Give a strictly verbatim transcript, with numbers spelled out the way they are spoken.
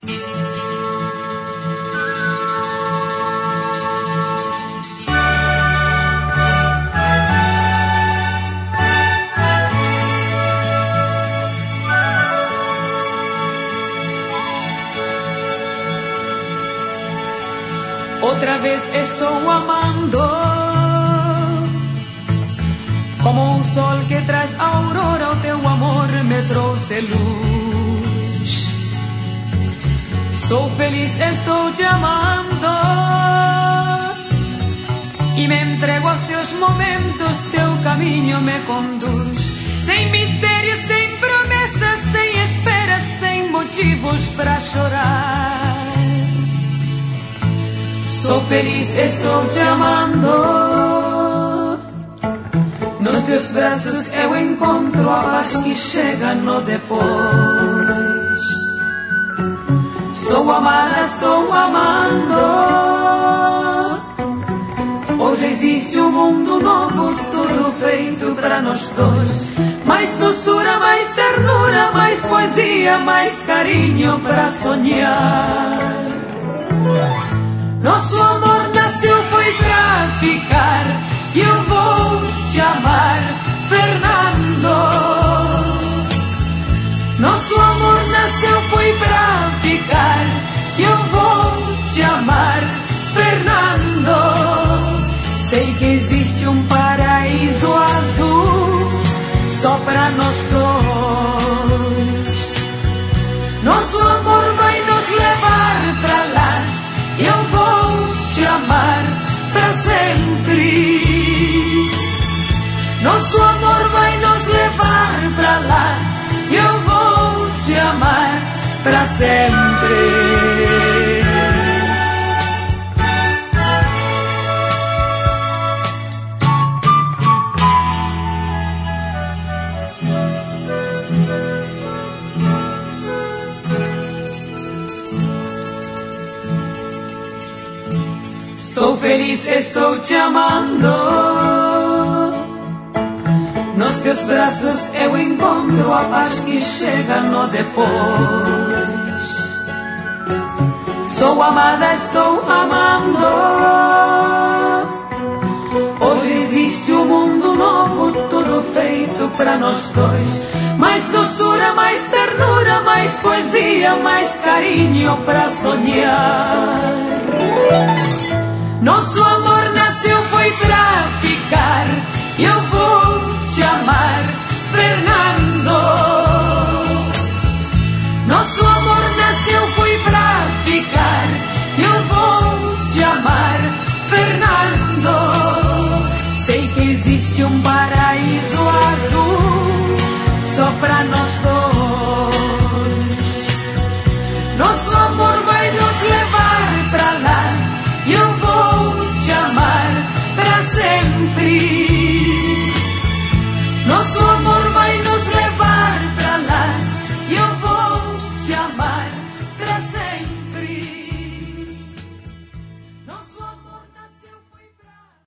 Outra vez estou amando, como um sol que traz aurora, o teu amor me trouxe luz. Sou feliz, estou te amando, e me entrego aos teus momentos, teu caminho me conduz. Sem mistérios, sem promessas, sem esperas, sem motivos para chorar. Sou feliz, estou te amando. Nos teus braços eu encontro a paz que chega no depois. Sou amada, estou amando. Hoje existe um mundo novo, tudo feito para nós dois. Mais doçura, mais ternura, mais poesia, mais carinho para sonhar. Nosso amor nasceu, foi pra ficar, e eu vou te amar, Fernando. Nosso amor nasceu, foi pra ficar, e eu vou te amar, Fernando. Sei que existe um paraíso azul só pra nós dois. Nosso amor vai nos levar pra lá, eu vou te amar pra sempre. Nosso amor vai nos levar pra lá, eu vou te amar pra sempre. Sou feliz, estou te amando. Nos teus braços eu encontro a paz que chega no depois. Sou amada, estou amando. Hoje existe um mundo novo, tudo feito pra nós dois. Mais doçura, mais ternura, mais poesia, mais carinho pra sonhar. Nosso amor nasceu, foi pra ficar, e eu vou te amar, Fernando. Nosso amor nasceu, foi pra ficar, e eu vou te amar, Fernando. Sei que existe um paraíso azul só pra nós dois. Nosso amor vai